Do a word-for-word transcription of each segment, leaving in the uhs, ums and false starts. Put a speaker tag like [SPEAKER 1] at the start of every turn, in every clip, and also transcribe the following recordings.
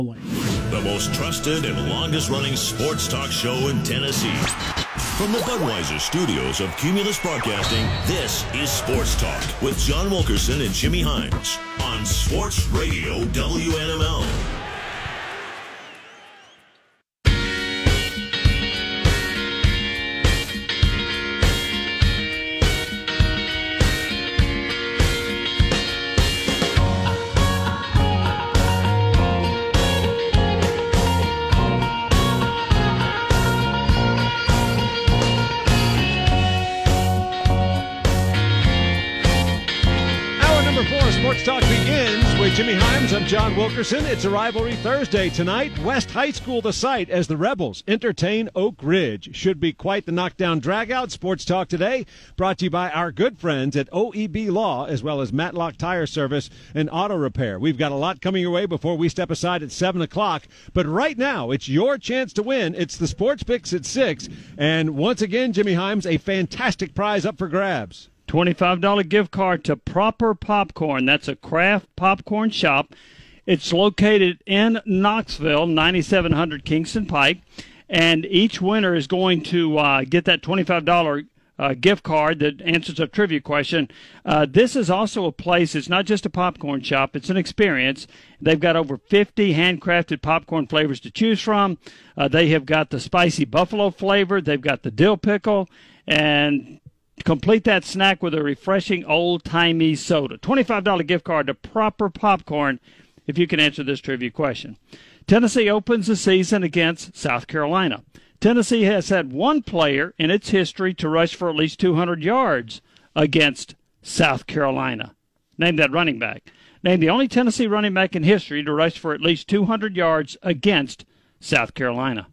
[SPEAKER 1] The most trusted and longest-running sports talk show in Tennessee. From the Budweiser studios of Cumulus Broadcasting, this is Sports Talk with John Wilkerson and Jimmy Himes on Sports Radio W N M L.
[SPEAKER 2] Sports Talk begins with Jimmy Himes. I'm John Wilkerson. It's a rivalry Thursday tonight. West High School the site as the Rebels entertain Oak Ridge. Should be quite the knockdown dragout. Sports Talk today brought to you by our good friends at O E B Law, as well as Matlock Tire Service and Auto Repair. We've got a lot coming your way before we step aside at seven o'clock. But right now, it's your chance to win. It's the Sports Picks at six. And once again, Jimmy Himes, a fantastic prize up for grabs.
[SPEAKER 3] twenty-five dollars gift card to Proper Popcorn. That's a craft popcorn shop. It's located in Knoxville, ninety-seven hundred Kingston Pike. And each winner is going to uh, get that twenty-five dollars uh, gift card that answers a trivia question. Uh, this is also a place, it's not just a popcorn shop, it's an experience. They've got over fifty handcrafted popcorn flavors to choose from. Uh, they have got the spicy buffalo flavor. They've got the dill pickle. And complete that snack with a refreshing old-timey soda. twenty-five dollars gift card to Proper Popcorn if you can answer this trivia question. Tennessee opens the season against South Carolina. Tennessee has had one player in its history to rush for at least two hundred yards against South Carolina. Name that running back. Name the only Tennessee running back in history to rush for at least two hundred yards against South Carolina.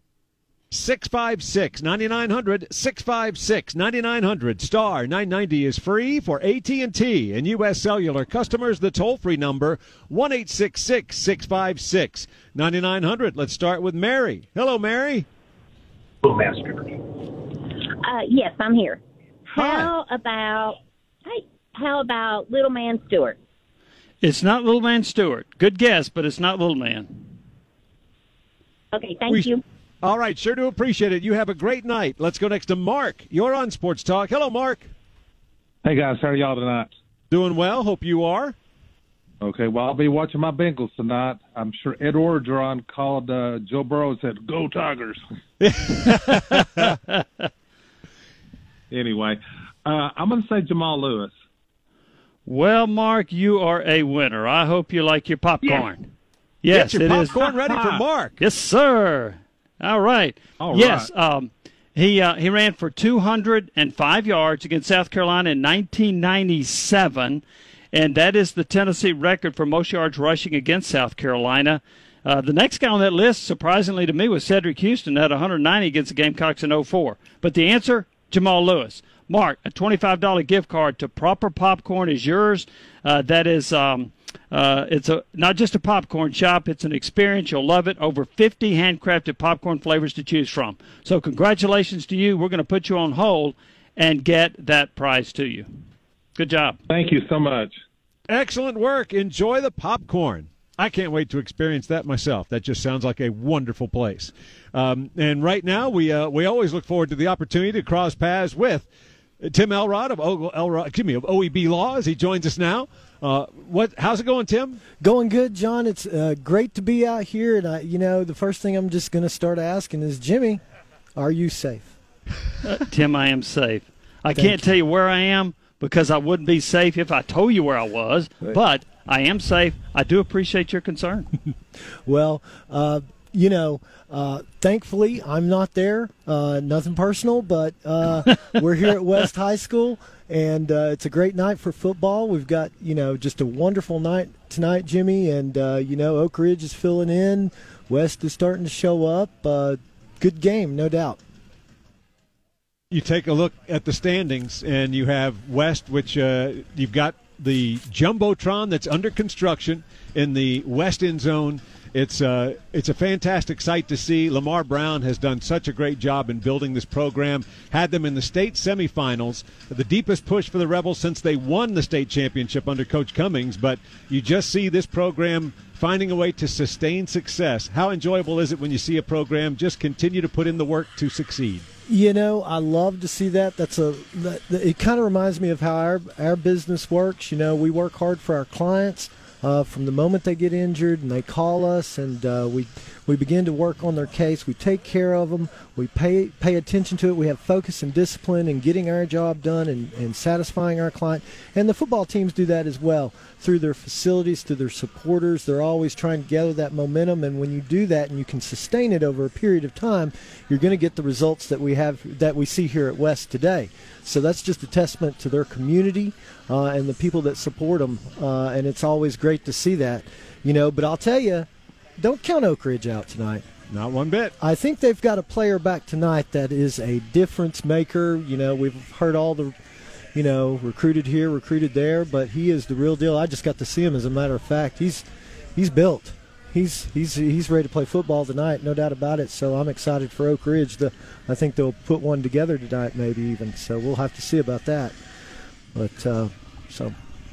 [SPEAKER 2] six five six, nine nine hundred, six five six, nine nine hundred. Star nine ninety is free for A T and T and U S Cellular customers. The toll-free number, one eight six six, six five six, nine nine hundred. Let's start with Mary. Hello, Mary.
[SPEAKER 4] Hello, Master.
[SPEAKER 5] Uh, yes, I'm here.
[SPEAKER 2] Hi.
[SPEAKER 5] How about, hey, how about Little Man Stewart?
[SPEAKER 3] It's not Little Man Stewart. Good guess, but it's not Little Man.
[SPEAKER 5] Okay, thank
[SPEAKER 2] We-
[SPEAKER 5] you.
[SPEAKER 2] All right, sure do appreciate it. You have a great night. Let's go next to Mark. You're on Sports Talk. Hello, Mark.
[SPEAKER 6] Hey, guys. How are y'all tonight?
[SPEAKER 2] Doing well. Hope you are.
[SPEAKER 6] Okay, well, I'll be watching my Bengals tonight. I'm sure Ed Orgeron called uh, Joe Burrow and said, "Go Tigers." Anyway, uh, I'm going to say Jamal Lewis.
[SPEAKER 3] Well, Mark, you are a winner. I hope you like your popcorn. Yes,
[SPEAKER 2] Get your
[SPEAKER 3] it is.
[SPEAKER 2] popcorn ready for Mark.
[SPEAKER 3] Yes, sir. All right.
[SPEAKER 6] All
[SPEAKER 3] yes,
[SPEAKER 6] right.
[SPEAKER 3] um, he uh, he ran for two hundred five yards against South Carolina in nineteen ninety-seven, and that is the Tennessee record for most yards rushing against South Carolina. Uh, the next guy on that list, surprisingly to me, was Cedric Houston at one hundred ninety against the Gamecocks in oh four. But the answer, Jamal Lewis. Mark, a twenty-five dollars gift card to Proper Popcorn is yours. Uh, that is... Um, Uh, it's a not just a popcorn shop. It's an experience. You'll love it. Over fifty handcrafted popcorn flavors to choose from. So congratulations to you. We're going to put you on hold and get that prize to you. Good job.
[SPEAKER 6] Thank you so much.
[SPEAKER 2] Excellent work. Enjoy the popcorn. I can't wait to experience that myself. That just sounds like a wonderful place. Um, and right now, we uh, we always look forward to the opportunity to cross paths with Tim Elrod of o- Elrod, excuse me, of O E B Law as he joins us now. Uh, what? How's it going, Tim?
[SPEAKER 7] Going good, John. It's uh, great to be out here. And, I, you know, the first thing I'm just going to start asking is, Jimmy, are you safe?
[SPEAKER 3] Uh, Tim, I am safe. I
[SPEAKER 7] Thank
[SPEAKER 3] can't
[SPEAKER 7] you.
[SPEAKER 3] tell you where I am because I wouldn't be safe if I told you where I was.
[SPEAKER 7] Right.
[SPEAKER 3] But I am safe. I do appreciate your concern.
[SPEAKER 7] Well, uh, you know, uh, thankfully I'm not there. Uh, nothing personal, but uh, we're here at West High School, and uh, it's a great night for football. We've got, you know, just a wonderful night tonight, Jimmy, and, uh, you know, Oak Ridge is filling in. West is starting to show up. Uh, good game, no doubt.
[SPEAKER 2] You take a look at the standings, and you have West, which uh, you've got the Jumbotron that's under construction in the West end zone, it's uh, it's a fantastic sight to see. Lamar Brown has done such a great job in building this program. Had them in the state semifinals, the deepest push for the Rebels since they won the state championship under Coach Cummings. But you just see this program finding a way to sustain success. How enjoyable is it when you see a program just continue to put in the work to succeed?
[SPEAKER 7] You know, I love to see that. That's a that, it kind of reminds me of how our our business works. You know, we work hard for our clients uh, from the moment they get injured and they call us, and uh, we we begin to work on their case. We take care of them. We pay pay attention to it. We have focus and discipline in getting our job done and, and satisfying our client. And the football teams do that as well through their facilities, through their supporters. They're always trying to gather that momentum, and when you do that and you can sustain it over a period of time, you're going to get the results that we have that we see here at West today. So that's just a testament to their community uh, and the people that support them, uh, and it's always great to see that. You know, but I'll tell you, don't count Oak Ridge out tonight.
[SPEAKER 2] Not one bit.
[SPEAKER 7] I think they've got a player back tonight that is a difference maker. You know, we've heard all the, you know, recruited here, recruited there, but he is the real deal. I just got to see him, as a matter of fact. He's he's built. He's he's he's ready to play football tonight, no doubt about it. So I'm excited for Oak Ridge. The, I think they'll put one together tonight, maybe even. So we'll have to see about that. But uh, so.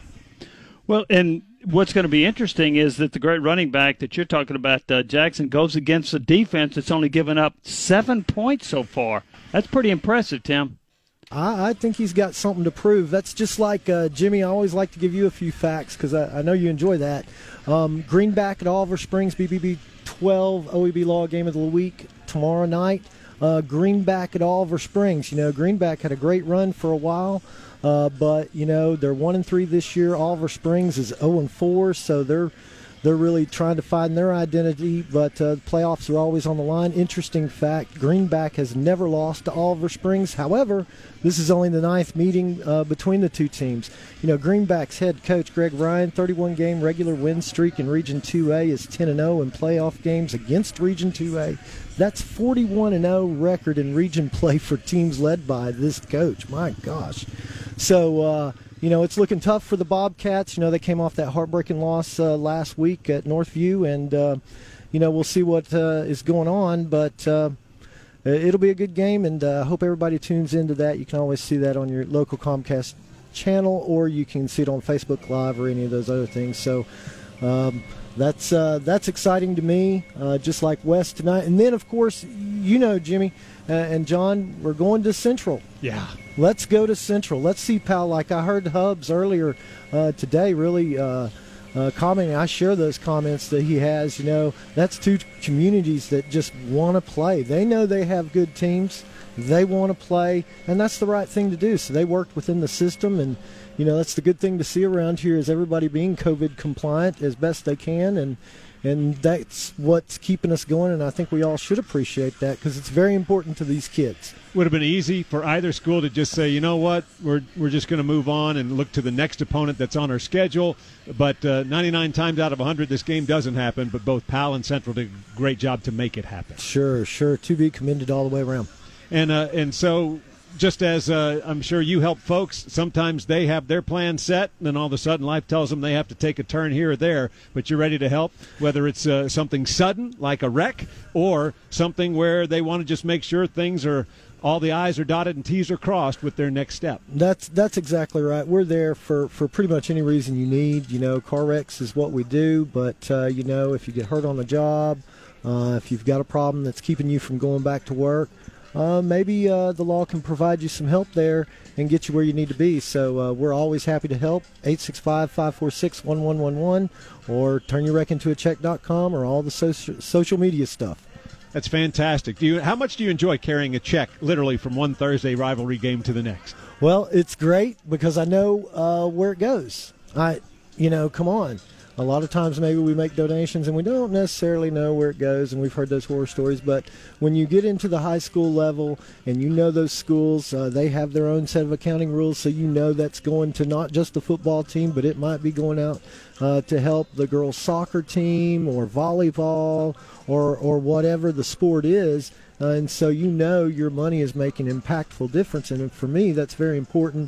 [SPEAKER 3] Well, and what's going to be interesting is that the great running back that you're talking about, uh, Jackson, goes against a defense that's only given up seven points so far. That's pretty impressive, Tim.
[SPEAKER 7] I, I think he's got something to prove. That's just like, uh, Jimmy, I always like to give you a few facts because I, I know you enjoy that. Um, Greenback at Oliver Springs, B B B twelve, O E B Law Game of the Week tomorrow night. Uh, Greenback at Oliver Springs. You know, Greenback had a great run for a while. Uh, but, you know, they're one and three this year. Oliver Springs is oh and four, so they're they're really trying to find their identity. But uh, the playoffs are always on the line. Interesting fact, Greenback has never lost to Oliver Springs. However, this is only the ninth meeting uh, between the two teams. You know, Greenback's head coach, Greg Ryan, thirty-one game regular win streak in Region two A is ten and oh in playoff games against Region two A. That's forty-one and oh record in region play for teams led by this coach. My gosh. So, uh, you know, it's looking tough for the Bobcats. You know, they came off that heartbreaking loss uh, last week at Northview, and, uh, you know, we'll see what uh, is going on. But uh, it'll be a good game, and I uh, hope everybody tunes into that. You can always see that on your local Comcast channel, or you can see it on Facebook Live or any of those other things. So um, that's uh, that's exciting to me, uh, just like West tonight. And then, of course, you know, Jimmy uh, and John, we're going to Central.
[SPEAKER 2] Yeah.
[SPEAKER 7] Let's go to Central. Let's see, pal. Like I heard Hubs earlier uh, today really uh, uh, commenting. I share those comments that he has. You know, that's two communities that just want to play. They know they have good teams. They want to play, and that's the right thing to do. So they worked within the system, and, you know, that's the good thing to see around here is everybody being COVID compliant as best they can, and and that's what's keeping us going, and I think we all should appreciate that because it's very important to these kids.
[SPEAKER 2] Would have been easy for either school to just say, you know what, we're we're just going to move on and look to the next opponent that's on our schedule. But uh, ninety-nine times out of one hundred, this game doesn't happen. But both Powell and Central did a great job to make it happen.
[SPEAKER 7] Sure, sure. To be commended all the way around.
[SPEAKER 2] And uh, and so just as uh, I'm sure you help folks, sometimes they have their plan set, and then all of a sudden life tells them they have to take a turn here or there. But you're ready to help, whether it's uh, something sudden like a wreck or something where they want to just make sure things are all the I's are dotted and T's are crossed with their next step.
[SPEAKER 7] That's that's exactly right. We're there for, for pretty much any reason you need. You know, car wrecks is what we do, but, uh, you know, if you get hurt on the job, uh, if you've got a problem that's keeping you from going back to work, Uh, maybe uh, the law can provide you some help there and get you where you need to be. So uh, we're always happy to help. eight six five, five four six, one one one one or turn your wreck into a check dot com or all the social, social media stuff.
[SPEAKER 2] That's fantastic. Do you? How much do you enjoy carrying a check literally from one Thursday rivalry game to the next?
[SPEAKER 7] Well, it's great because I know uh, where it goes. I, you know, come on. A lot of times maybe we make donations and we don't necessarily know where it goes, and we've heard those horror stories. But when you get into the high school level and you know those schools, uh, they have their own set of accounting rules, so you know that's going to not just the football team, but it might be going out uh, to help the girls' soccer team or volleyball or, or whatever the sport is. Uh, and so you know your money is making an impactful difference, and for me that's very important.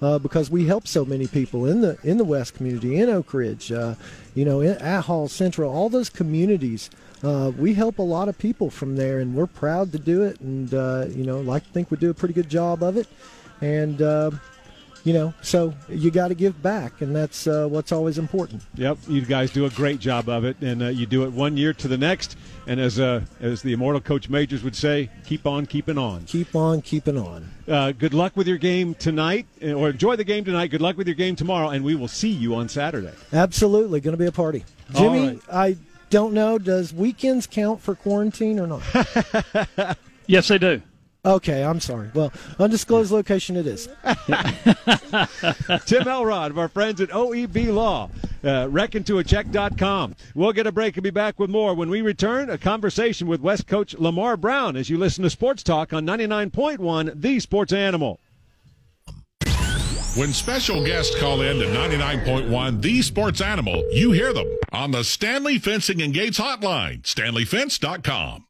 [SPEAKER 7] uh, because we help so many people in the in the West community, in Oak Ridge, uh, you know, in, at Hall Central, all those communities. Uh, we help a lot of people from there, and we're proud to do it, and uh, you know, like to think we do a pretty good job of it, and uh, you know, so you got to give back, and that's uh, what's always important.
[SPEAKER 2] Yep, you guys do a great job of it, and uh, you do it one year to the next, and as uh, as the immortal Coach Majors would say, keep on keeping on.
[SPEAKER 7] Keep on keeping on.
[SPEAKER 2] Uh, good luck with your game tonight, or enjoy the game tonight. Good luck with your game tomorrow, and we will see you on Saturday.
[SPEAKER 7] Absolutely, going to be a party. Jimmy,
[SPEAKER 2] right.
[SPEAKER 7] I don't know, does weekends count for quarantine or not?
[SPEAKER 3] Yes, they do.
[SPEAKER 7] Okay, I'm sorry. Well, undisclosed location it is.
[SPEAKER 2] Tim Elrod of our friends at O E B Law, uh, reckon to a check dot com. We'll get a break and be back with more. When we return, a conversation with West coach Lamar Brown as you listen to Sports Talk on ninety-nine point one, The Sports Animal.
[SPEAKER 8] When special guests call in to ninety-nine point one, The Sports Animal, you hear them on the Stanley Fencing and Gates hotline, stanley fence dot com.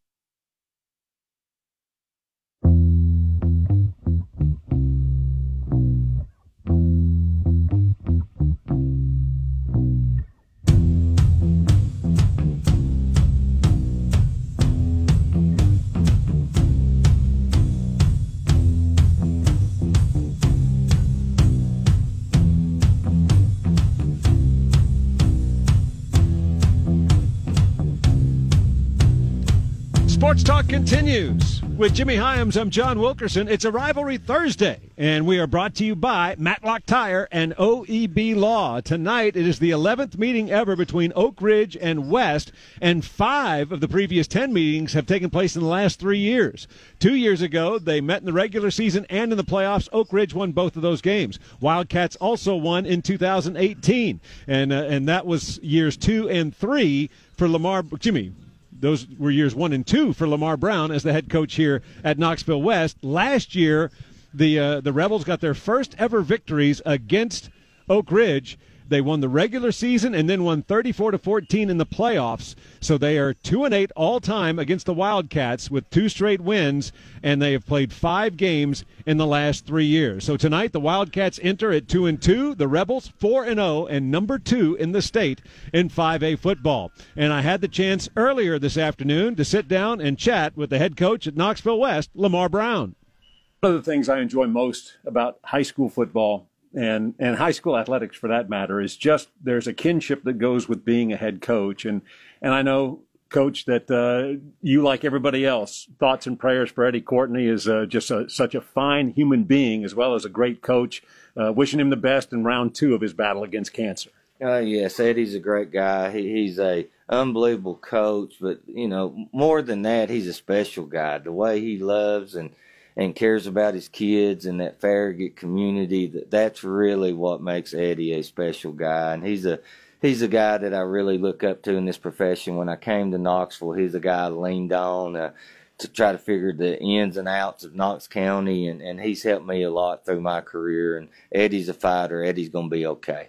[SPEAKER 2] Sports Talk continues. With Jimmy Hyams, I'm John Wilkerson. It's a Rivalry Thursday, and we are brought to you by Matlock Tire and O E B Law. Tonight, it is the eleventh meeting ever between Oak Ridge and West, and five of the previous ten meetings have taken place in the last three years. Two years ago, they met in the regular season and in the playoffs. Oak Ridge won both of those games. Wildcats also won in two thousand eighteen, and, uh, and that was years two and three for Lamar. Jimmy, those were years one and two for Lamar Brown as the head coach here at Knoxville West. Last year, the uh, the Rebels got their first ever victories against Oak Ridge. They won the regular season and then won thirty-four to fourteen in the playoffs. So they are two and eight all time against the Wildcats with two straight wins, and they have played five games in the last three years. So tonight the Wildcats enter at two and two, the Rebels four and zero, and number two in the state in five A football. And I had the chance earlier this afternoon to sit down and chat with the head coach at Knoxville West, Lamar Brown.
[SPEAKER 9] One of the things I enjoy most about high school football and and high school athletics, for that matter, is just there's a kinship that goes with being a head coach. And and I know, Coach, that uh, you, like everybody else, thoughts and prayers for Eddie Courtney is uh, just a, such a fine human being as well as a great coach. Uh, wishing him the best in round two of his battle against cancer.
[SPEAKER 10] Uh, yes, Eddie's a great guy. He, he's a unbelievable coach, but, you know, more than that, he's a special guy. The way he loves and and cares about his kids and that Farragut community, that that's really what makes Eddie a special guy. And he's a he's a guy that I really look up to in this profession. When I came to Knoxville, he's a guy I leaned on uh, to try to figure the ins and outs of Knox County, and, and he's helped me a lot through my career. And Eddie's a fighter. Eddie's going to be okay.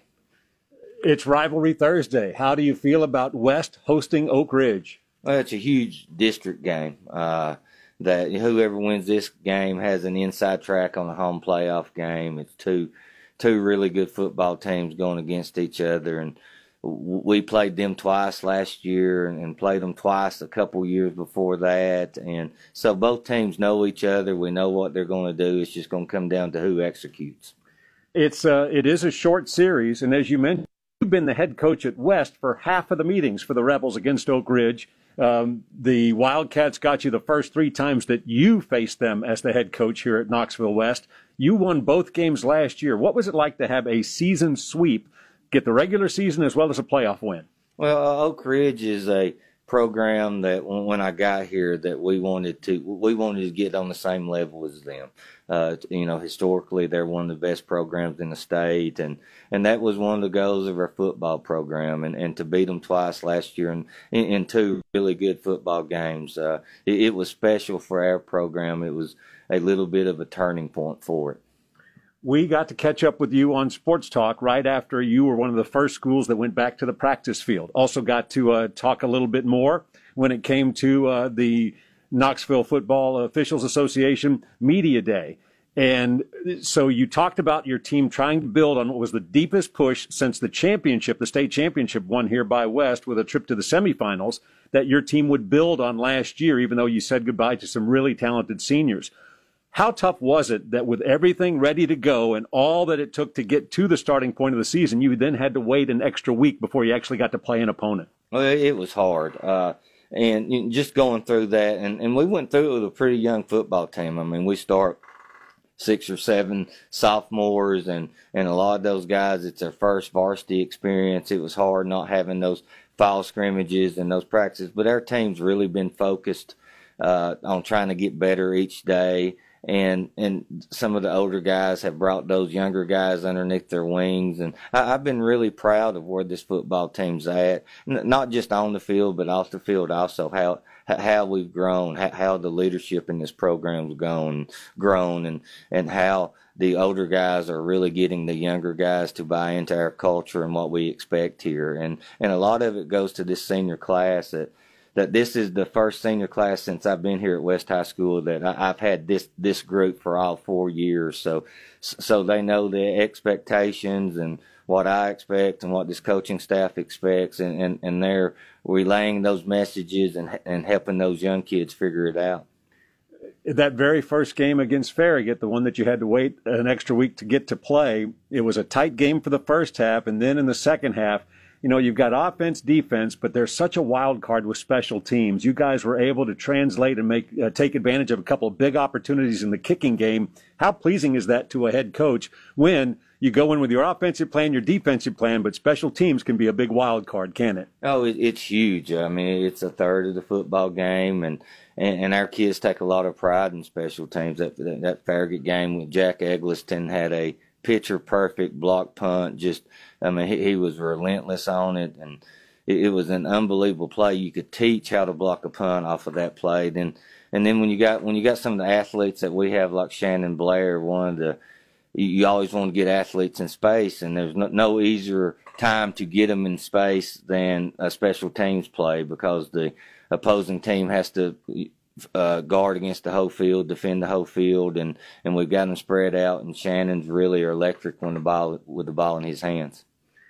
[SPEAKER 9] It's Rivalry Thursday. How do you feel about West hosting Oak Ridge?
[SPEAKER 10] Well, it's a huge district game. Uh, that whoever wins this game has an inside track on the home playoff game. It's two two really good football teams going against each other, and we played them twice last year and, and played them twice a couple years before that. And so both teams know each other. We know what they're going to do. It's just going to come down to who executes.
[SPEAKER 9] It's uh, it is a short series, and as you mentioned, you've been the head coach at West for half of the meetings for the Rebels against Oak Ridge. Um, the Wildcats got you the first three times that you faced them as the head coach here at Knoxville West. You won both games last year. What was it like to have a season sweep, get the regular season as well as a playoff win?
[SPEAKER 10] Well, Oak Ridge is a program that when I got here that we wanted to we wanted to get on the same level as them. Uh, you know, historically they're one of the best programs in the state, and, and that was one of the goals of our football program. And, and to beat them twice last year in, in, in two really good football games, uh, it, it was special for our program. It was a little bit of a turning point for it.
[SPEAKER 9] We got to catch up with you on Sports Talk right after you were one of the first schools that went back to the practice field. Also got to uh, talk a little bit more when it came to uh, the Knoxville Football Officials Association Media Day. And so you talked about your team trying to build on what was the deepest push since the championship, the state championship won here by West with a trip to the semifinals, that your team would build on last year, even though you said goodbye to some really talented seniors. How tough was it that with everything ready to go and all that it took to get to the starting point of the season, you then had to wait an extra week before you actually got to play an opponent?
[SPEAKER 10] Well, it was hard. Uh, and you know, just going through that, and, and we went through it with a pretty young football team. I mean, we start six or seven sophomores, and, and a lot of those guys, it's their first varsity experience. It was hard not having those foul scrimmages and those practices, but our team's really been focused uh, on trying to get better each day. And and some of the older guys have brought those younger guys underneath their wings. And I, I've been really proud of where this football team's at, N- not just on the field, but off the field also, how how we've grown, how, how the leadership in this program's gone, grown, and, and how the older guys are really getting the younger guys to buy into our culture and what we expect here. And, and a lot of it goes to this senior class that that this is the first senior class since I've been here at West High School that I, I've had this, this group for all four years. So, so they know the expectations and what I expect and what this coaching staff expects, and, and, and they're relaying those messages and, and helping those young kids figure it out.
[SPEAKER 9] That very first game against Farragut, the one that you had to wait an extra week to get to play, it was a tight game for the first half, and then in the second half, you know, you've got offense, defense, but there's such a wild card with special teams. You guys were able to translate and make uh, take advantage of a couple of big opportunities in the kicking game. How pleasing is that to a head coach when you go in with your offensive plan, your defensive plan, but special teams can be a big wild card, can it?
[SPEAKER 10] Oh, it, it's huge. I mean, it's a third of the football game, and, and, and our kids take a lot of pride in special teams. That, that, that Farragut game with Jack Eggleston had a picture perfect block punt. Just, I mean, he, he was relentless on it, and it, it was an unbelievable play. You could teach how to block a punt off of that play. Then, and then when you got when you got some of the athletes that we have, like Shannon Blair, one of the, you, you always want to get athletes in space, and there's no, no easier time to get them in space than a special teams play, because the opposing team has to Uh, guard against the whole field, defend the whole field, and, and we've got them spread out, and Shannon's really electric when the ball with the ball in his hands.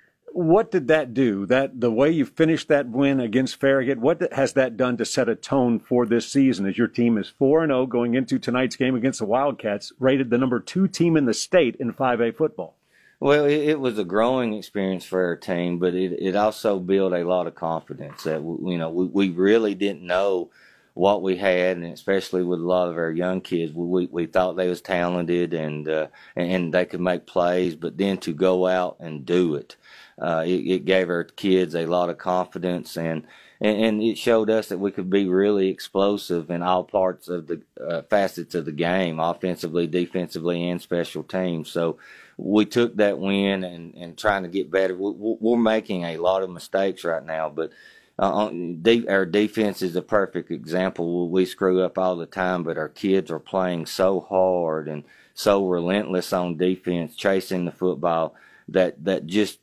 [SPEAKER 9] What did that do? That the way you finished that win against Farragut, what has that done to set a tone for this season as your team is four and oh going into tonight's game against the Wildcats, rated the number two team in the state in five A football?
[SPEAKER 10] Well, it, it was a growing experience for our team, but it, it also built a lot of confidence that, you know, we, we really didn't know what we had, and especially with a lot of our young kids, we we thought they was talented and uh, and they could make plays, but then to go out and do it, uh, it, it gave our kids a lot of confidence, and, and it showed us that we could be really explosive in all parts of the uh, facets of the game, offensively, defensively, and special teams. So we took that win and, and trying to get better. We, we're making a lot of mistakes right now, but Uh, de- our defense is a perfect example. We screw up all the time, but our kids are playing so hard and so relentless on defense, chasing the football, that, that just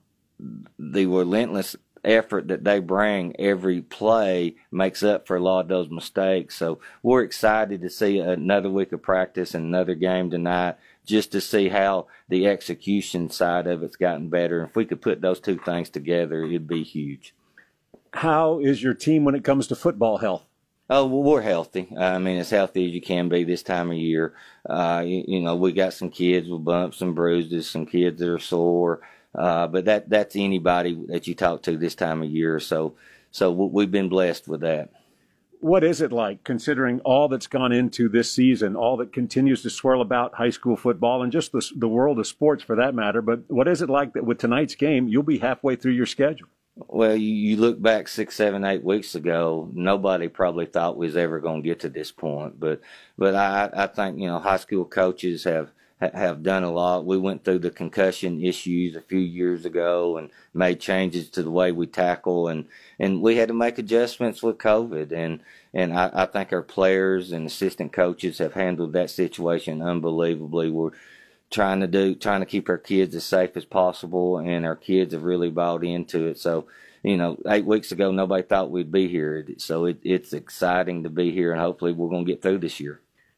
[SPEAKER 10] the relentless effort that they bring every play makes up for a lot of those mistakes. So we're excited to see another week of practice and another game tonight, just to see how the execution side of it's gotten better. If we could put those two things together, it'd be huge.
[SPEAKER 9] How is your team when it comes to football health?
[SPEAKER 10] Oh, well, we're healthy. I mean, as healthy as you can be this time of year. Uh, you, you know, we got some kids with bumps and bruises, some kids that are sore. Uh, but that that's anybody that you talk to this time of year. So, so we've been blessed with that.
[SPEAKER 9] What is it like, considering all that's gone into this season, all that continues to swirl about high school football and just the, the world of sports for that matter? But what is it like that with tonight's game, you'll be halfway through your schedule?
[SPEAKER 10] Well, you, you look back six, seven, eight weeks ago, nobody probably thought we was ever going to get to this point. But, but I, I think, you know, high school coaches have, have done a lot. We went through the concussion issues a few years ago and made changes to the way we tackle, and, and we had to make adjustments with COVID. And, and I, I think our players and assistant coaches have handled that situation unbelievably. We're trying to do, trying to keep our kids as safe as possible, and our kids have really bought into it. So, you know, eight weeks ago, nobody thought we'd be here. So it, it's exciting to be here, and hopefully we're going to get through this year.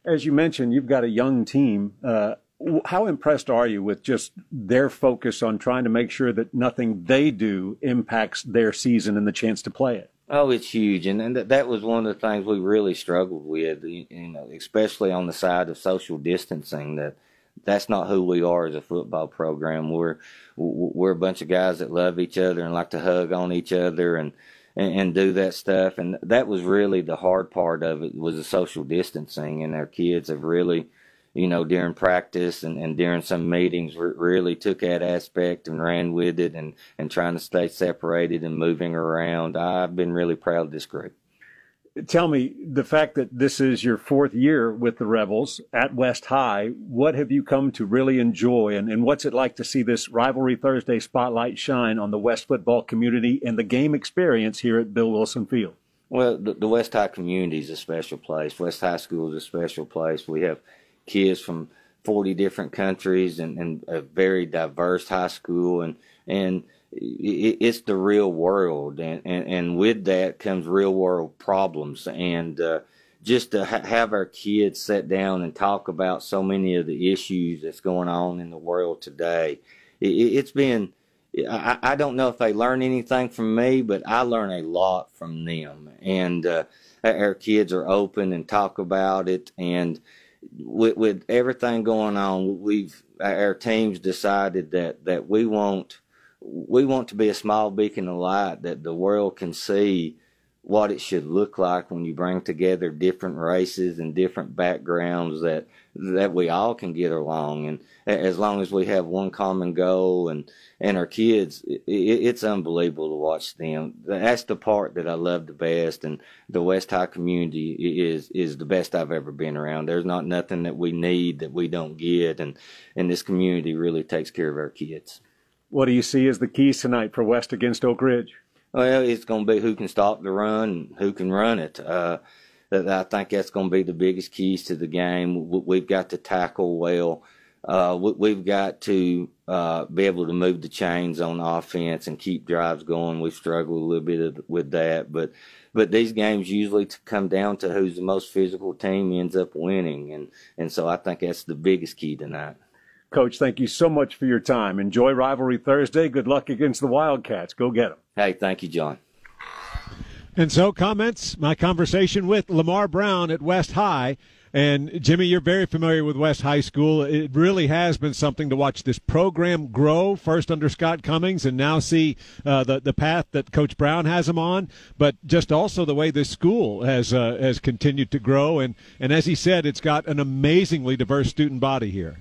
[SPEAKER 9] As you mentioned, you've got a young team. Uh, how impressed are you with just their focus on trying to make sure that nothing they do impacts their season and the chance to play it?
[SPEAKER 10] Oh, it's huge, and, and that was one of the things we really struggled with, you know, especially on the side of social distancing. That that's not who we are as a football program. We're we're a bunch of guys that love each other and like to hug on each other and and, and do that stuff. And that was really the hard part of it, was the social distancing. And our kids have really, you know, during practice and, and during some meetings, really took that aspect and ran with it and, and trying to stay separated and moving around. I've been really proud of this group.
[SPEAKER 9] Tell me, the fact that this is your fourth year with the Rebels at West High, what have you come to really enjoy, and, and what's it like to see this Rivalry Thursday spotlight shine on the West football community and the game experience here at Bill Wilson Field?
[SPEAKER 10] Well, the, the West High community is a special place. West High School is a special place. We have kids from forty different countries and, and a very diverse high school, and and it, it's the real world, and, and, and with that comes real world problems, and uh, just to ha- have our kids sit down and talk about so many of the issues that's going on in the world today. It, it's been, I, I don't know if they learn anything from me, but I learn a lot from them, and uh, our kids are open and talk about it. And With, with everything going on, we've our team's decided that, that we want we want to be a small beacon of light, that the world can see what it should look like when you bring together different races and different backgrounds, that that we all can get along, and as long as we have one common goal. And and our kids, it, it's unbelievable to watch them. That's the part that I love the best, and the West High community is is the best I've ever been around. There's not nothing that we need that we don't get, and and this community really takes care of our kids.
[SPEAKER 9] What do you see as the keys tonight for West against Oak Ridge?
[SPEAKER 10] Well, it's going to be who can stop the run and who can run it. Uh, I think that's going to be the biggest keys to the game. We've got to tackle well. Uh, we've got to uh, be able to move the chains on offense and keep drives going. We've struggled a little bit with that, but but these games usually come down to who's the most physical team ends up winning, and and so I think that's the biggest key tonight.
[SPEAKER 9] Coach, thank you so much for your time. Enjoy Rivalry Thursday. Good luck against the Wildcats. Go get them.
[SPEAKER 10] Hey, thank you, John.
[SPEAKER 2] And so comments, my conversation with Lamar Brown at West High. And, Jimmy, you're very familiar with West High School. It really has been something to watch this program grow, first under Scott Cummings, and now see uh, the, the path that Coach Brown has them on, but just also the way this school has uh, has continued to grow. And, and as he said, it's got an amazingly diverse student body here.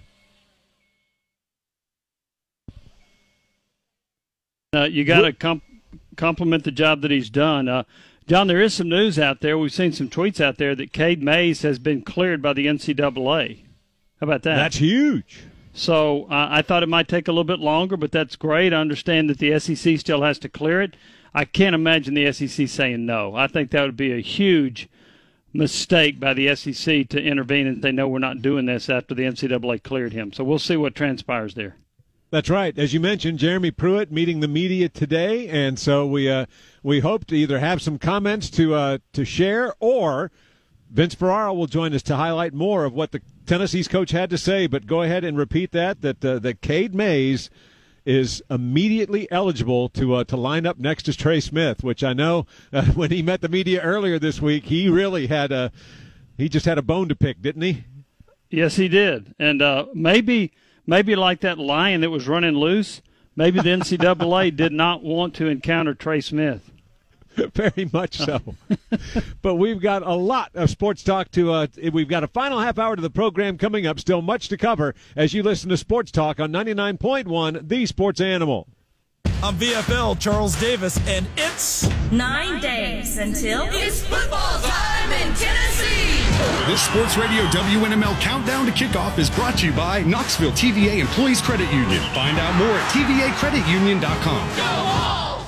[SPEAKER 3] Uh, you got to comp- compliment the job that he's done. Uh, John, there is some news out there. We've seen some tweets out there that Cade Mays has been cleared by the N C double A. How about that?
[SPEAKER 2] That's huge.
[SPEAKER 3] So uh, I thought it might take a little bit longer, but that's great. I understand that the S E C still has to clear it. I can't imagine the S E C saying no. I think that would be a huge mistake by the S E C to intervene and say, no, we're not doing this after the N C double A cleared him. So we'll see what transpires there.
[SPEAKER 2] That's right. As you mentioned, Jeremy Pruitt meeting the media today, and so we uh, we hope to either have some comments to uh, to share, or Vince Ferraro will join us to highlight more of what the Tennessee's coach had to say. But go ahead and repeat that, that, uh, that Cade Mays is immediately eligible to uh, to line up next to Trey Smith, which I know uh, when he met the media earlier this week, he really had a he just had a bone to pick, didn't he?
[SPEAKER 3] Yes, he did, and uh, maybe. Maybe like that lion that was running loose, maybe the N C double A did not want to encounter Trey Smith.
[SPEAKER 2] Very much so. But we've got a lot of sports talk to uh, – we've got a final half hour to the program coming up, still much to cover as you listen to Sports Talk on ninety-nine point one, The Sports Animal.
[SPEAKER 11] I'm V F L Charles Davis, and it's
[SPEAKER 12] nine days until it's football time in Tennessee.
[SPEAKER 13] This Sports Radio W N M L Countdown to Kickoff is brought to you by Knoxville T V A Employees Credit Union. Find out more at T V A credit union dot com.
[SPEAKER 12] Go Vols!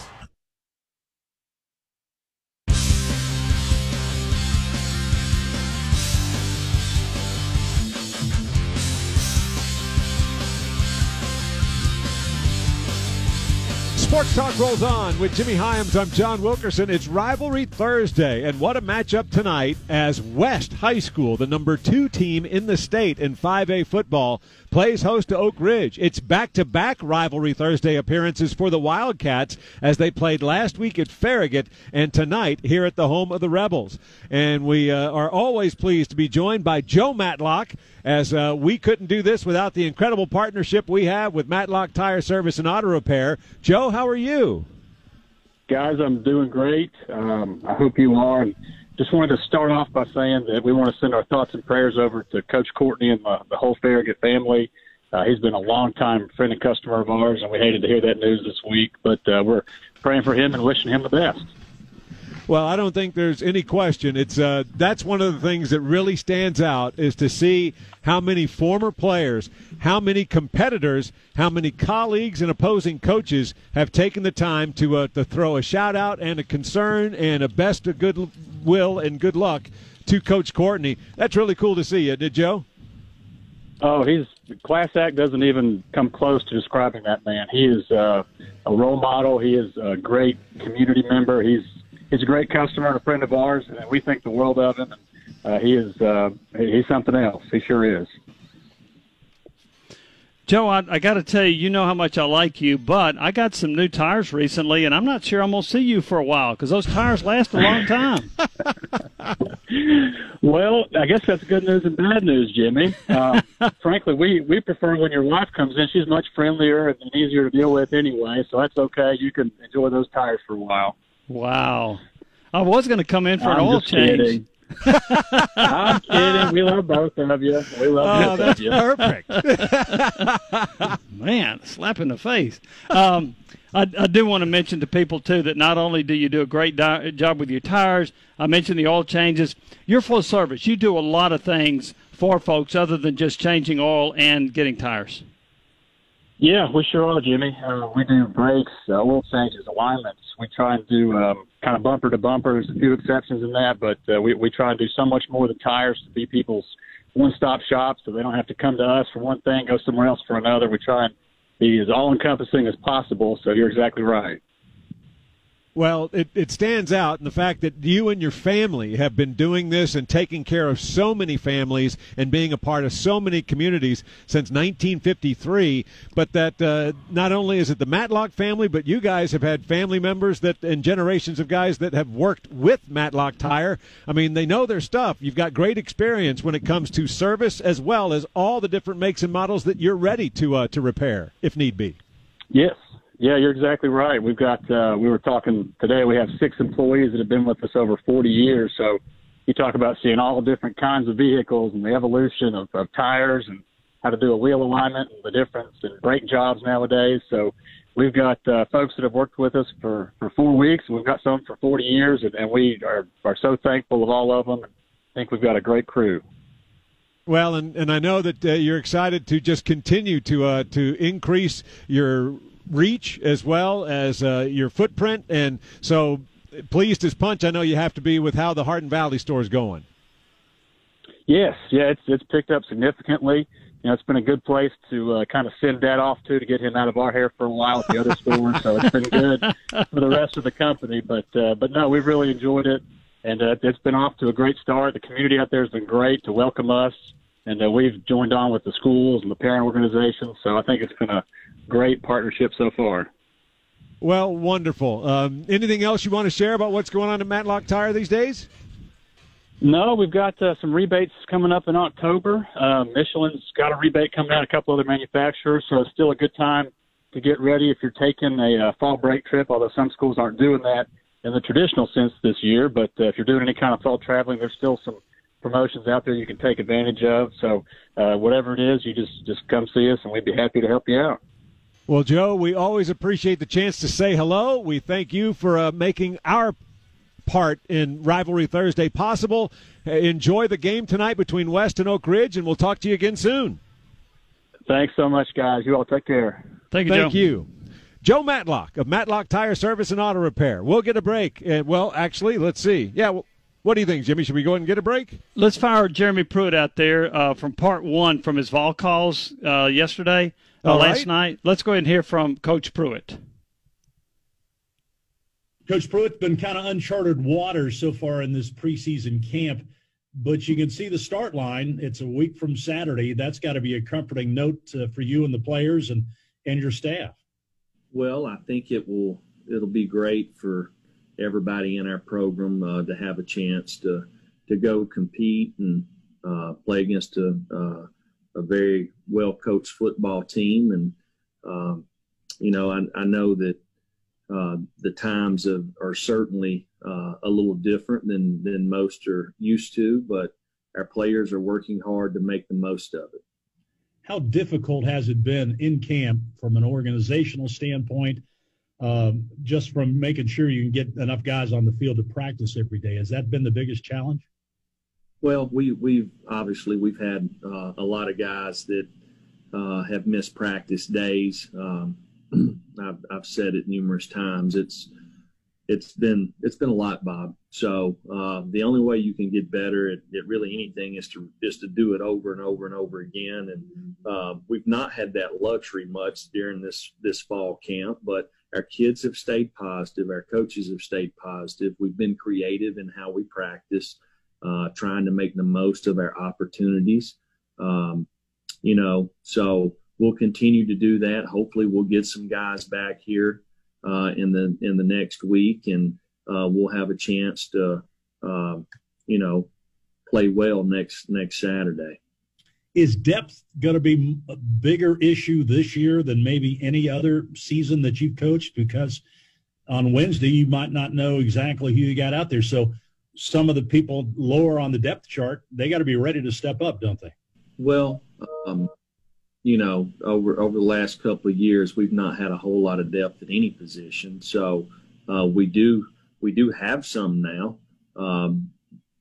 [SPEAKER 2] Sports Talk rolls on with Jimmy Hyams. I'm John Wilkerson. It's Rivalry Thursday, and what a matchup tonight as West High School, the number two team in the state in five A football, plays host to Oak Ridge. It's back-to-back Rivalry Thursday appearances for the Wildcats as they played last week at Farragut and tonight here at the home of the Rebels. And we uh, are always pleased to be joined by Joe Matlock, as uh, we couldn't do this without the incredible partnership we have with Matlock Tire Service and Auto Repair. Joe, how are you?
[SPEAKER 14] Guys, I'm doing great. Um, I hope you are. And just wanted to start off by saying that we want to send our thoughts and prayers over to Coach Courtney and the, the whole Farragut family. Uh, he's been a long-time friend and customer of ours, and we hated to hear that news this week. But uh, we're praying for him and wishing him the best.
[SPEAKER 2] Well, I don't think there's any question. It's uh, that's one of the things that really stands out is to see how many former players, how many competitors, how many colleagues and opposing coaches have taken the time to uh, to throw a shout out and a concern and a best of good will and good luck to Coach Courtney. That's really cool to see. Did Joe?
[SPEAKER 14] Oh, he's class act doesn't even come close to describing that man. He is uh, a role model. He is a great community member. He's He's a great customer and a friend of ours, and we think the world of him. Uh, he is uh, he's something else. He sure is.
[SPEAKER 3] Joe, I, I got to tell you, you know how much I like you, but I got some new tires recently, and I'm not sure I'm going to see you for a while because those tires last a long time.
[SPEAKER 14] Well, I guess that's good news and bad news, Jimmy. Uh, frankly, we, we prefer when your wife comes in. She's much friendlier and easier to deal with anyway, so that's okay. You can enjoy those tires for a while.
[SPEAKER 3] Wow. I was going to come in for
[SPEAKER 14] I'm
[SPEAKER 3] an oil
[SPEAKER 14] just
[SPEAKER 3] change.
[SPEAKER 14] Kidding. I'm kidding. We love both of you. We love
[SPEAKER 2] oh,
[SPEAKER 14] both of you.
[SPEAKER 2] Perfect.
[SPEAKER 3] Man, slap in the face. Um, I, I do want to mention to people, too, that not only do you do a great di- job with your tires, I mentioned the oil changes, you're full service. You do a lot of things for folks other than just changing oil and getting tires.
[SPEAKER 14] Yeah, we sure are, Jimmy. Uh, we do brakes, uh, oil changes, alignments. We try and do um, kind of bumper to bumper. There's a few exceptions in that, but uh, we, we try and do so much more than tires to be people's one-stop shop so they don't have to come to us for one thing, go somewhere else for another. We try and be as all-encompassing as possible, so you're exactly right.
[SPEAKER 2] Well, it, it stands out in the fact that you and your family have been doing this and taking care of so many families and being a part of so many communities since nineteen fifty-three. But that uh, not only is it the Matlock family, but you guys have had family members that and generations of guys that have worked with Matlock Tire. I mean, they know their stuff. You've got great experience when it comes to service as well as all the different makes and models that you're ready to uh, to repair if need be.
[SPEAKER 14] Yes. Yeah, you're exactly right. We've got, uh, we were talking today, we have six employees that have been with us over forty years. So you talk about seeing all the different kinds of vehicles and the evolution of, of tires and how to do a wheel alignment and the difference in brake jobs nowadays. So we've got uh, folks that have worked with us for, for four weeks. We've got some for forty years, and, and we are, are so thankful of all of them. I think we've got a great crew.
[SPEAKER 2] Well, and, and I know that uh, you're excited to just continue to uh, to increase your reach as well as uh, your footprint, and so pleased as punch. I know you have to be with how the Hardin Valley store is going.
[SPEAKER 14] Yes, yeah, it's it's picked up significantly. You know, it's been a good place to uh, kind of send Dad off to to get him out of our hair for a while at the other stores. So it's been good for the rest of the company. But uh, but no, we've really enjoyed it, and uh, it's been off to a great start. The community out there has been great to welcome us, and uh, we've joined on with the schools and the parent organizations. So I think it's been a great partnership so far.
[SPEAKER 2] Well, wonderful. Um, anything else you want to share about what's going on at Matlock Tire these days?
[SPEAKER 14] No, we've got uh, some rebates coming up in October. Uh, Michelin's got a rebate coming out, a couple other manufacturers, so it's still a good time to get ready if you're taking a uh, fall break trip, although some schools aren't doing that in the traditional sense this year. But uh, if you're doing any kind of fall traveling, there's still some promotions out there you can take advantage of. So uh, whatever it is, you just, just come see us, and we'd be happy to help you out.
[SPEAKER 2] Well, Joe, we always appreciate the chance to say hello. We thank you for uh, making our part in Rivalry Thursday possible. Enjoy the game tonight between West and Oak Ridge, and we'll talk to you again soon.
[SPEAKER 14] Thanks so much, guys. You all take care.
[SPEAKER 3] Thank you,
[SPEAKER 2] Thank
[SPEAKER 3] Joe.
[SPEAKER 2] you. Joe Matlock of Matlock Tire Service and Auto Repair. We'll get a break. And, well, actually, let's see. Yeah, well, what do you think, Jimmy? Should we go ahead and get a break?
[SPEAKER 3] Let's fire Jeremy Pruitt out there uh, from part one from his vol calls uh, yesterday, uh, last
[SPEAKER 2] right.
[SPEAKER 3] night. Let's go ahead and hear from Coach Pruitt.
[SPEAKER 15] Coach Pruitt's been kind of uncharted waters so far in this preseason camp, but you can see the start line. It's a week from Saturday. That's got to be a comforting note uh, for you and the players and, and your staff.
[SPEAKER 16] Well, I think it will. It'll be great for everybody in our program uh, to have a chance to to go compete and uh, play against a uh, a very well coached football team. And um, you know, I, I know that uh, the times of, are certainly uh, a little different than than most are used to, but our players are working hard to make the most of it.
[SPEAKER 15] How difficult has it been in camp from an organizational standpoint, um, just from making sure you can get enough guys on the field to practice every day? Has that been the biggest challenge?
[SPEAKER 16] Well, we, we've obviously we've had uh, a lot of guys that uh, have missed practice days. Um, I've, I've said it numerous times. It's it's been it's been a lot, Bob. So uh, the only way you can get better at, at really anything is to is to do it over and over and over again. And uh, we've not had that luxury much during this this fall camp, but our kids have stayed positive. Our coaches have stayed positive. We've been creative in how we practice, uh, trying to make the most of our opportunities. Um, you know, so we'll continue to do that. Hopefully, we'll get some guys back here uh, in the in the next week, and uh, we'll have a chance to, uh, you know, play well next next Saturday.
[SPEAKER 15] Is depth going to be a bigger issue this year than maybe any other season that you've coached? Because on Wednesday, you might not know exactly who you got out there. So some of the people lower on the depth chart, they got to be ready to step up, don't they?
[SPEAKER 16] Well, um, you know, over over the last couple of years, we've not had a whole lot of depth at any position. So uh, we do we do have some now, um,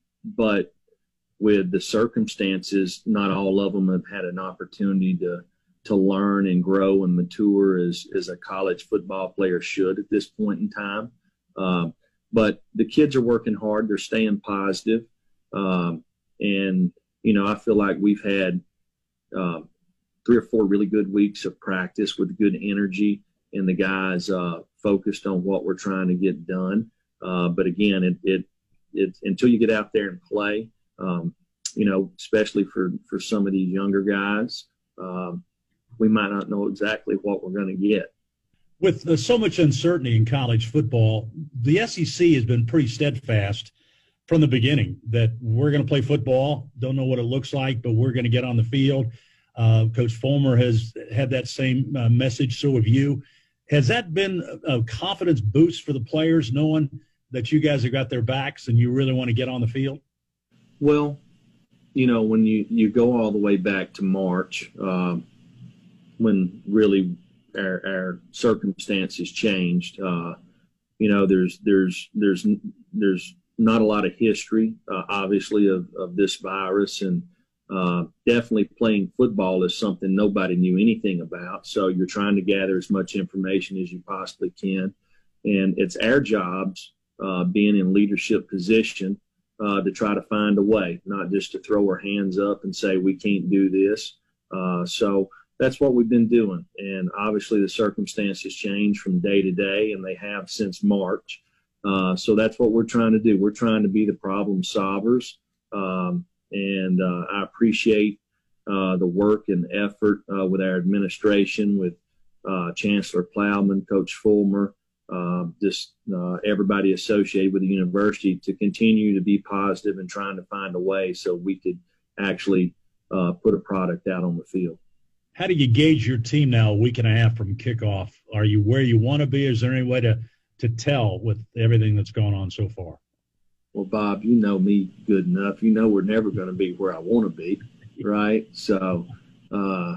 [SPEAKER 16] but with the circumstances, not all of them have had an opportunity to to learn and grow and mature as, as a college football player should at this point in time. Um, but the kids are working hard. They're staying positive. Um, and, you know, I feel like we've had uh, three or four really good weeks of practice with good energy and the guys uh, focused on what we're trying to get done. Uh, but, again, it, it it until you get out there and play, Um, you know, especially for, for some of these younger guys, um, we might not know exactly what we're going to get.
[SPEAKER 15] With uh, so much uncertainty in college football, the S E C has been pretty steadfast from the beginning that we're going to play football, don't know what it looks like, but we're going to get on the field. Uh, Coach Fulmer has had that same uh, message, so have you. Has that been a, a confidence boost for the players, knowing that you guys have got their backs and you really want to get on the field?
[SPEAKER 16] Well, you know, when you, you go all the way back to March, uh, when really our, our circumstances changed, uh, you know, there's there's there's there's not a lot of history, uh, obviously, of, of this virus, and uh, definitely playing football is something nobody knew anything about. So you're trying to gather as much information as you possibly can, and it's our jobs, uh, being in leadership position, Uh, to try to find a way, not just to throw our hands up and say we can't do this. Uh, so that's what we've been doing. And obviously the circumstances change from day to day, and they have since March. Uh, so that's what we're trying to do. We're trying to be the problem solvers. Um, and uh, I appreciate uh, the work and effort uh, with our administration, with uh, Chancellor Plowman, Coach Fulmer, Uh, just uh, everybody associated with the university to continue to be positive and trying to find a way so we could actually uh, put a product out on the field.
[SPEAKER 15] How do you gauge your team now a week and a half from kickoff? Are you where you want to be? Is there any way to, to tell with everything that's gone on so far?
[SPEAKER 16] Well, Bob, you know me good enough. You know we're never going to be where I want to be, right? So, uh,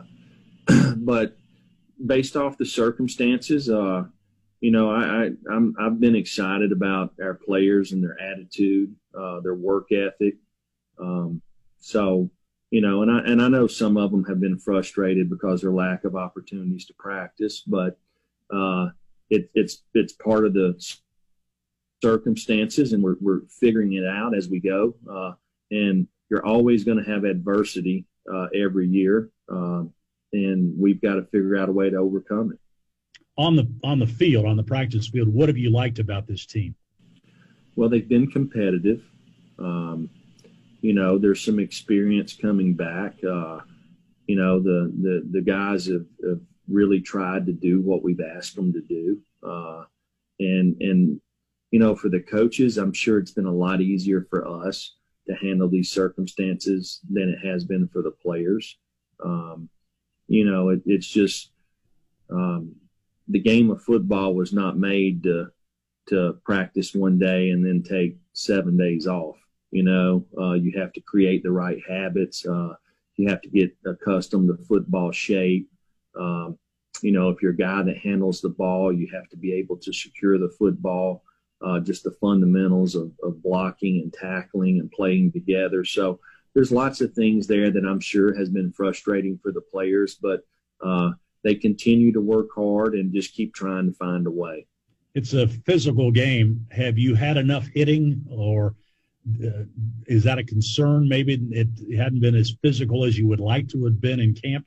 [SPEAKER 16] but based off the circumstances, uh, You know, I, I, I'm, I've been excited about our players and their attitude, uh, their work ethic. Um, so, you know, and I, and I know some of them have been frustrated because of their lack of opportunities to practice, but uh, it, it's it's part of the circumstances, and we're we're figuring it out as we go. Uh, and you're always going to have adversity uh, every year, uh, and we've got to figure out a way to overcome it.
[SPEAKER 15] on the on the field, on the practice field, what have you liked about this team?
[SPEAKER 16] Well, they've been competitive. Um, you know, there's some experience coming back. Uh, you know, the, the, the guys have, have really tried to do what we've asked them to do. Uh, and, and, you know, for the coaches, I'm sure it's been a lot easier for us to handle these circumstances than it has been for the players. Um, you know, it, it's just um, the game of football was not made to, to practice one day and then take seven days off. You know, uh, you have to create the right habits. Uh, you have to get accustomed to football shape. Um, you know, if you're a guy that handles the ball, you have to be able to secure the football, uh, just the fundamentals of, of blocking and tackling and playing together. So there's lots of things there that I'm sure has been frustrating for the players, but uh, they continue to work hard and just keep trying to find a way.
[SPEAKER 15] It's a physical game. Have you had enough hitting, or uh, is that a concern? Maybe it hadn't been as physical as you would like to have been in camp?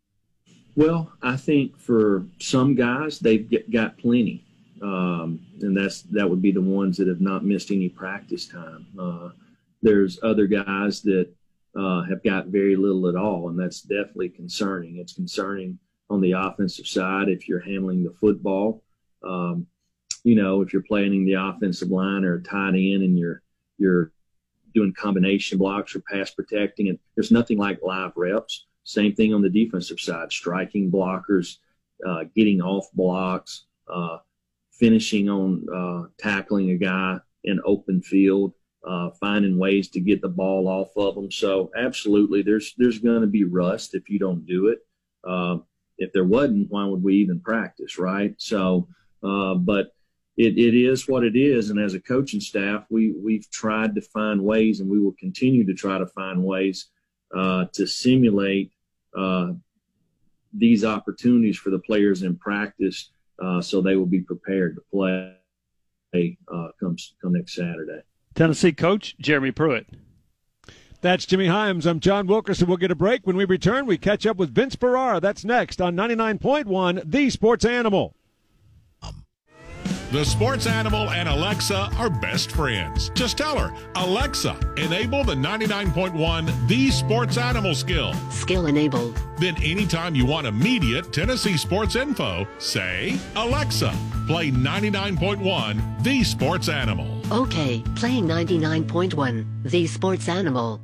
[SPEAKER 16] Well, I think for some guys, they've got plenty. Um, and that's that would be the ones that have not missed any practice time. Uh, there's other guys that uh, have got very little at all, and that's definitely concerning. It's concerning on the offensive side if you're handling the football. Um, you know, if you're planning the offensive line or a tight end and you're you're doing combination blocks or pass protecting, and there's nothing like live reps. Same thing on the defensive side, striking blockers, uh, getting off blocks, uh, finishing on uh, tackling a guy in open field, uh, finding ways to get the ball off of them. So absolutely, there's there's going to be rust if you don't do it. Uh, if there wasn't, why would we even practice, right? So, uh, but it, it is what it is. And as a coaching staff, we, we've tried to find ways, and we will continue to try to find ways uh, to simulate uh, these opportunities for the players in practice uh, so they will be prepared to play uh, come, come next Saturday.
[SPEAKER 3] Tennessee coach Jeremy Pruitt.
[SPEAKER 2] That's Jimmy Hyams. I'm John Wilkerson. We'll get a break. When we return, we catch up with Vince Ferrara. That's next on ninety-nine point one, The Sports Animal.
[SPEAKER 8] The Sports Animal and Alexa are best friends. Just tell her, Alexa, enable the ninety-nine point one The Sports Animal skill.
[SPEAKER 17] Skill enabled.
[SPEAKER 8] Then anytime you want immediate Tennessee sports info, say, Alexa, play ninety-nine point one The Sports Animal.
[SPEAKER 17] Okay, playing ninety-nine point one The Sports Animal.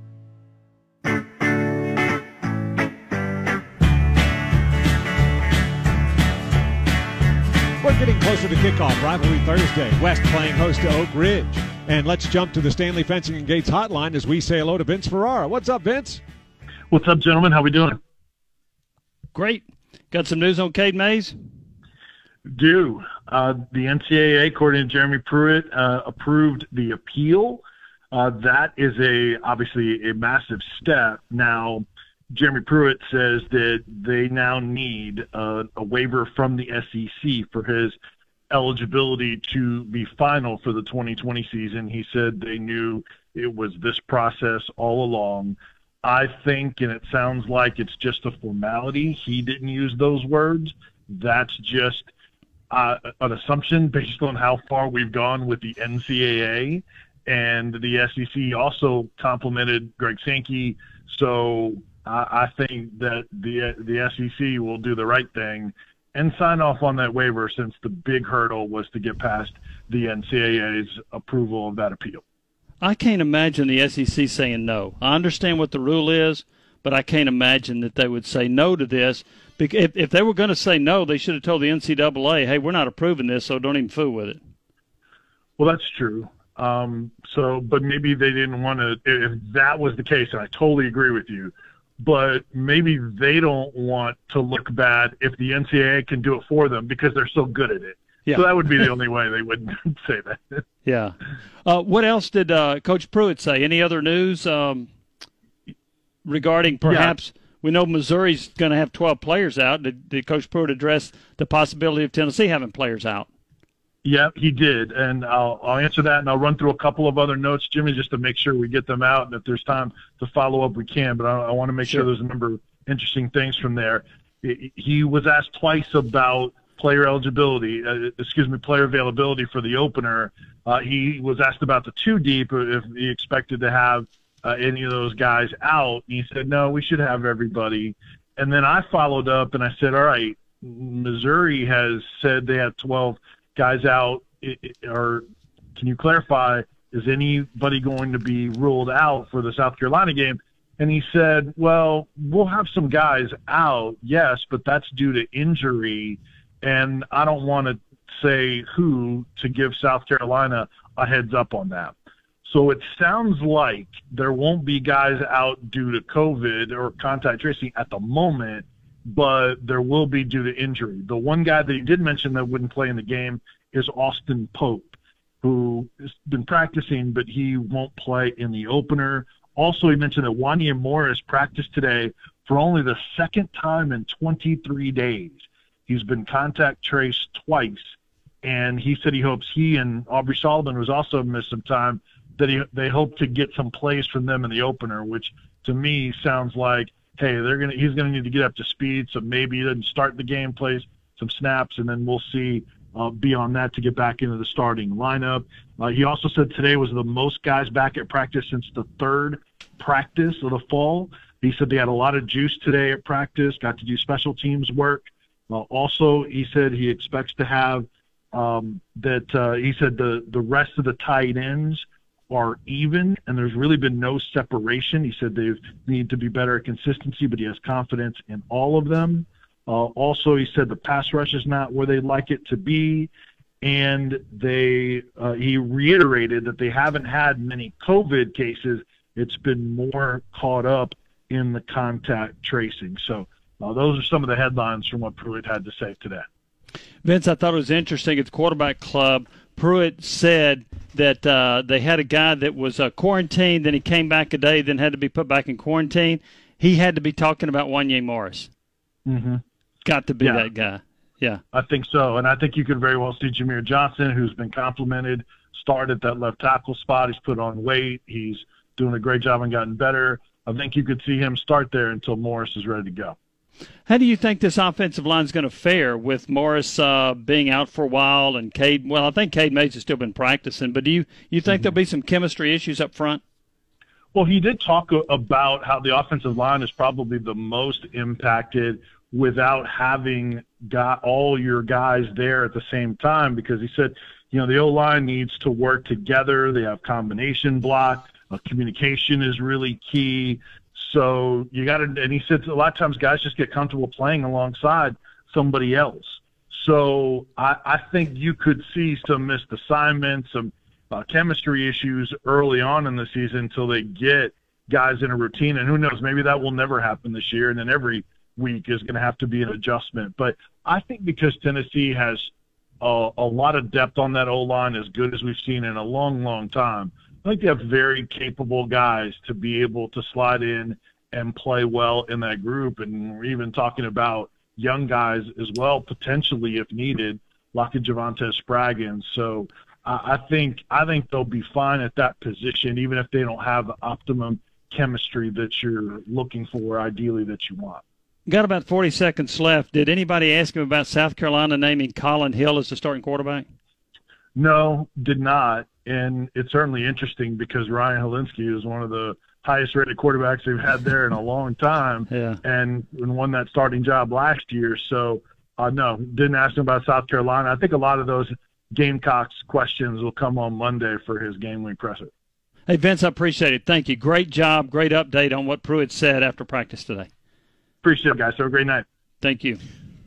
[SPEAKER 2] We're getting closer to kickoff. Rivalry Thursday. West playing host to Oak Ridge. And let's jump to the Stanley Fencing and Gates hotline as we say hello to Vince Ferrara. What's up, Vince?
[SPEAKER 18] What's up, gentlemen? How we doing?
[SPEAKER 3] Great. Got some news on Cade Mays?
[SPEAKER 18] Do. Uh, the N C double A, according to Jeremy Pruitt, uh, approved the appeal. Uh, that is a obviously a massive step. Now, Jeremy Pruitt says that they now need uh, a waiver from the S E C for his eligibility to be final for the twenty twenty season. He said they knew it was this process all along. I think, and it sounds like it's just a formality. He didn't use those words. That's just uh, an assumption based on how far we've gone with the N C double A. And the S E C also complimented Greg Sankey. So I think that the the S E C will do the right thing and sign off on that waiver, since the big hurdle was to get past the N C double A's approval of that appeal.
[SPEAKER 3] I can't imagine the S E C saying no. I understand what the rule is, but I can't imagine that they would say no to this. If, if they were going to say no, they should have told the N C double A, hey, we're not approving this, so don't even fool with it.
[SPEAKER 18] Well, that's true. Um, so, but maybe they didn't want to, if that was the case, and I totally agree with you, but maybe they don't want to look bad if the N C double A can do it for them because they're so good at it. Yeah. So that would be the only way they would say that.
[SPEAKER 3] Yeah. Uh, what else did uh, Coach Pruitt say? Any other news um, regarding perhaps, yeah. we know Missouri's going to have twelve players out. Did, did Coach Pruitt address the possibility of Tennessee having players out?
[SPEAKER 18] Yeah, he did, and I'll, I'll answer that, and I'll run through a couple of other notes, Jimmy, just to make sure we get them out, and if there's time to follow up, we can, but I, I want to make sure. sure there's a number of interesting things from there. He was asked twice about player eligibility, uh, excuse me, player availability for the opener, uh, he was asked about the two deep, if he expected to have uh, any of those guys out. And he said, no, we should have everybody. And then I followed up and I said, all right, Missouri has said they have twelve guys out, or can you clarify, is anybody going to be ruled out for the South Carolina game? And he said, well, we'll have some guys out, yes, but that's due to injury, and I don't want to say who to give South Carolina a heads up on that. So it sounds like there won't be guys out due to COVID or contact tracing at the moment, but there will be due to injury. The one guy that he did mention that wouldn't play in the game is Austin Pope, who has been practicing, but he won't play in the opener. Also, he mentioned that Wanya Morris practiced today for only the second time in twenty-three days. He's been contact traced twice, and he said he hopes he and Aubrey Solomon, who's also missed some time, that he, they hope to get some plays from them in the opener, which to me sounds like, hey, they're gonna he's gonna need to get up to speed, so maybe he doesn't start the game, plays some snaps, and then we'll see uh, beyond that to get back into the starting lineup. Uh, he also said today was the most guys back at practice since the third practice of the fall. He said they had a lot of juice today at practice, got to do special teams work. Uh, also, he said he expects to have um, that. Uh, he said the the rest of the tight ends are even, and there's really been no separation. He said they need to be better at consistency, but he has confidence in all of them. Uh, also, he said the pass rush is not where they'd like it to be, and they uh, he reiterated that they haven't had many COVID cases. It's been more caught up in the contact tracing. So uh, those are some of the headlines from what Pruitt had to say today.
[SPEAKER 3] Vince, I thought it was interesting at the quarterback club. Pruitt said that uh, they had a guy that was uh, quarantined, then he came back a day, then had to be put back in quarantine. He had to be talking about Wanya Morris.
[SPEAKER 18] Mm-hmm.
[SPEAKER 3] Got to be
[SPEAKER 18] yeah.
[SPEAKER 3] that guy. Yeah.
[SPEAKER 18] I think so. And I think you could very well see Jameer Johnson, who's been complimented, start at that left tackle spot. He's put on weight. He's doing a great job and gotten better. I think you could see him start there until Morris is ready to go.
[SPEAKER 3] How do you think this offensive line is going to fare with Morris uh, being out for a while and Cade? Well, I think Cade Mays has still been practicing, but do you, you think mm-hmm. there'll be some chemistry issues up front?
[SPEAKER 18] Well, he did talk about how the offensive line is probably the most impacted without having got all your guys there at the same time, because he said, you know, the O-line needs to work together. They have combination block. Uh, communication is really key. So you got to, and he said a lot of times guys just get comfortable playing alongside somebody else. So I, I think you could see some missed assignments, some uh, chemistry issues early on in the season until they get guys in a routine. And who knows, maybe that will never happen this year. And then every week is going to have to be an adjustment. But I think because Tennessee has a, a lot of depth on that O-line, as good as we've seen in a long, long time, I think they have very capable guys to be able to slide in and play well in that group. And we're even talking about young guys as well, potentially, if needed, like Javonte Spraggins. So uh, I think I think they'll be fine at that position, even if they don't have the optimum chemistry that you're looking for, ideally, that you want.
[SPEAKER 3] Got about forty seconds left. Did anybody ask him about South Carolina naming Colin Hill as the starting quarterback?
[SPEAKER 18] No, did not. And it's certainly interesting because Ryan Helinski is one of the highest-rated quarterbacks they've had there in a long time,
[SPEAKER 3] yeah.
[SPEAKER 18] and, and won that starting job last year. So, uh, no, didn't ask him about South Carolina. I think a lot of those Gamecocks questions will come on Monday for his game week presser.
[SPEAKER 3] Hey, Vince, I appreciate it. Thank you. Great job, great update on what Pruitt said after practice today.
[SPEAKER 18] Appreciate it, guys. Have a great night.
[SPEAKER 3] Thank you.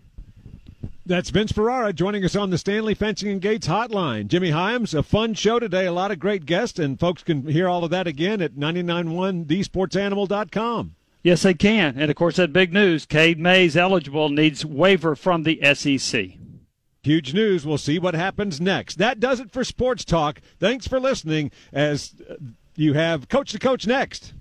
[SPEAKER 2] That's Vince Ferrara joining us on the Stanley Fencing and Gates hotline. Jimmy Hyams, a fun show today, a lot of great guests, and folks can hear all of that again at nine nine one the sports animal dot com.
[SPEAKER 3] Yes, they can. And, of course, that big news, Cade Mays eligible, needs waiver from the S E C.
[SPEAKER 2] Huge news. We'll see what happens next. That does it for Sports Talk. Thanks for listening as you have Coach to Coach next.